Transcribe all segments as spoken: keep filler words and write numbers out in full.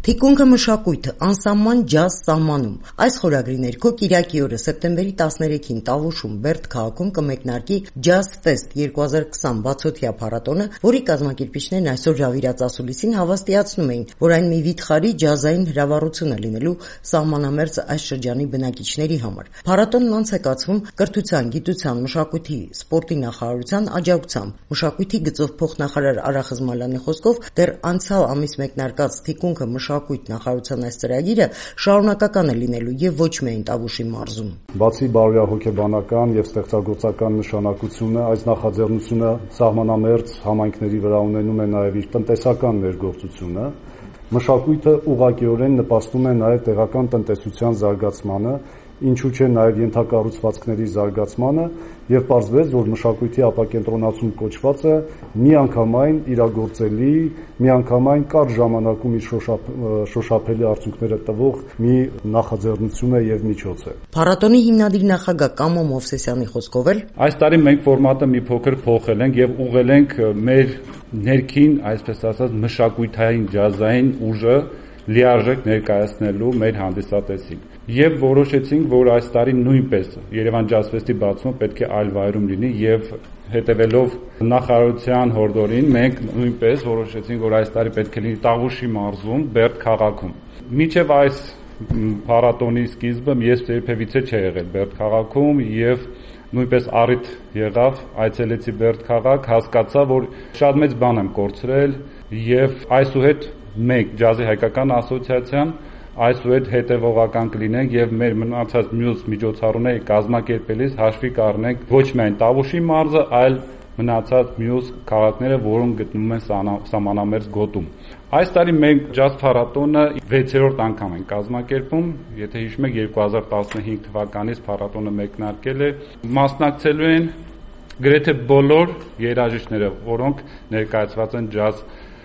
Թիկունքը մշակույթը անսահման ջազ սահմանում։ Այս խորագրի ներքո Կիրակի օրը սեպտեմբերի տասներեքին Տավուշում Բերդ քաղաքում կմեկնարկի Jazz Fest երկու հազար քսան բացօթյա փառատոնը, որի կազմակերպիչներն այսօր հրավիրած ասուլիսին հավաստիացնում էին, որ այն մի վիթխարի ջազային հրավառություն է լինելու սահմանամերձ այս շրջանի բնակիչների համար։ Փառատոնն անց է կացվում կրթության, գիտության, մշակույթի, սպորտի նախարարության աջակցությամբ։ Մշակույթի գծով փոխնախարար Արա Խզմալյանի խոսքով դեռ անցյալ ամիս մեկնարկած Թիկունքը մշակույթ նախարարության այս ծրագիրը շարունակական է լինելու եւ ոչ միայն Տավուշի մարզում։ Բացի բարոյահոգեբանական եւ ստեղծագործական նշանակությունը, այս նախաձեռնությունը սահմանամերձ համայնքների վրա ունենում է նաեւ իր տնտեսական ներգործությունը։ Մշակույթը ուղղակիորեն նպաստում է նաեւ տեղական տնտեսության զարգացմանը, ինչու չէ նաև ենթակառուցվածքների զարգացմանը եւ պարզվեց, որ մշակույթի ապակենտրոնացում կոչվածը միանգամայն իրագործելի, միանգամայն կարճ ժամանակում իր շոշափելի արդյունքները տվող մի նախաձեռնություն է եւ միջոց է։ Փառատոնի հիմնադիր նախագահ Կամո Մովսեսյանի խոսքով էլ այս տարի մենք ֆորմատը մի փոքր փոխել ենք եւ ուղղել ենք մեր ներքին, այսպես ասած, մշակութային ջազային ուժը լիարժեք ներկայացնելու մեր հանդիսատեսին։ Եվ որոշեցինք, որ այս տարի նույնպես Երևան Jazz Fest-ի բացումը պետք է այլ վայրում լինի եւ հետեւելով նախարարության հորդորին մենք նույնպես որոշեցինք, որ այս տարի պետք է լինի Տավուշի մարզում, Բերդ քաղաքում։ Մինչեւ այս փառատոնի սկիզբը ես երբևիցե չէի եղել Բերդ քաղաքում եւ նույնպես առիթ եղավ, այցելեցի Բերդ քաղաք, հասկացա, որ շատ մեծ բան եմ կորցրել եւ այսուհետ մենք ջազի հայկական ասոցիացիան այսուհետ հետևողական կլինենք եւ մեր մնացած մյուս միջոցառումների կազմակերպելիս հաշվի կառնենք ոչ միայն Տավուշի մարզը, այլ մնացած մյուս քաղաքները, որոնք գտնվում են սահմանամերձ գոտում։ Այս տարի մենք ջազ փառատոնը վեցերորդ անգամ ենք կազմակերպում, եթե հիշում եք երկու հազար տասնհինգ թվականից փառատոնը մեկնարկել է, մասնակցելու են գրեթե բոլոր երաժիշտները, որոնք ներկայացված են ջազ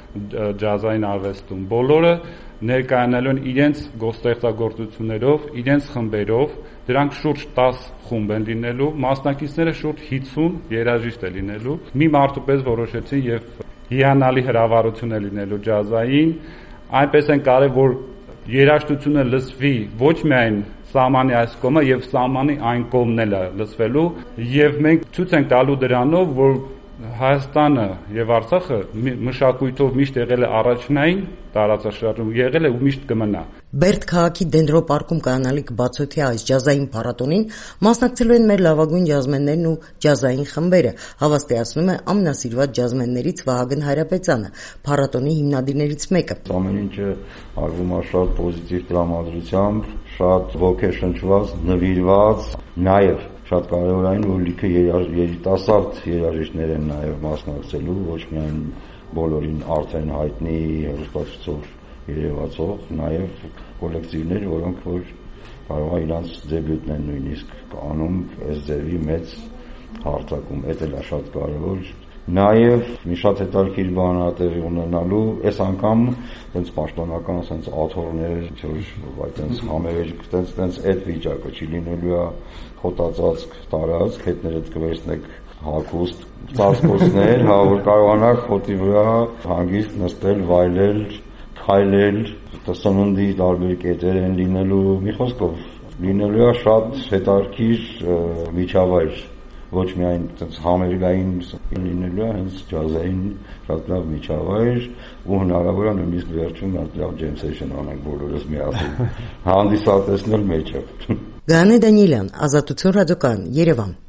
ջազային արվեստում, բոլորը ներկայանալու են իրենց գործստեղծագործություններով, իրենց խմբերով, դրանք շուրջ տասը խումբ են լինելու, մասնակիցները շուրջ հիսուն երաժիշտ է լինելու։ Մի մարդու պես որոշեցին եւ հիանալի հրավառություն է լինելու ջազային, այնպես են կարել, որ երաժշտությունը լսվի ոչ միայն սահմանի այս կողմը եւ սահմանի այն կողմն էլ է լսվելու եւ մենք ցույց ենք տալու դրանով, որ Հայաստանը եւ Արցախը մշակույթով միշտ եղել է առաջնային տարածաշրջանում, եղել է ու միշտ կմնա։ Բերդ քաղաքի Դենդրոպարկում կայանալիք բացօթյա այս ջազային փառատոնին մասնակցելու են մեր լավագույն ջազմեններն ու ջազային խմբերը, հավաստիացնում է ամենասիրված ջազմեններից Վահագն Հայրապետյանը, փառատոնի հիմնադիրներից մեկը։ Ամեն ինչը արվում է շատ պոզիտիվ տրամադրությամբ, շատ ոգեշնչված, նվիրված, նաեւ շատ կարևոր այն, որ լիքը երիտասարդ երաժիշտներ են նաև մասնակցելու, ոչ միայն բոլորին արդեն հայտնի հեռուստացույցով երևացող, նաև կոլեկտիվներ, որոնք որ կարող է իրանց դեբյուտն են նույնիսկ անում այս ձևի մեծ հարթակում, դա էլ է շատ կարևոր։ Նաև մի շատ հետաքրքիր բան է տեղի ունենալու, այս անգամ այնց պաշտոնական, այնց աթոռներ, որ այդպես համերեջ, այնց այնց այդ վիճակը չի լինելու է խոտածածկ տարածք, հետներդ կվերցնեք հագուստ, ծածկոցներ, հա որ կարողանաք խոտի վրա հանգիստ նստել, վայելել, քայլել, սննդի տարբեր կետեր են լինելու, մի խոսքով լինելու է շատ հետաքրքիր միջավայր։ Ոչ միայն այդպես համերգային լինելու է, հենց ջազային շատ լավ միջավայր ու հնարավոր է նույնիսկ վերջում լավ ջեմ սեշն անենք բոլորս միասին հանդիսատեսնել մեջը։ Գայանե Դանիելյան, Ազատություն ռադիոկայան, Երևան։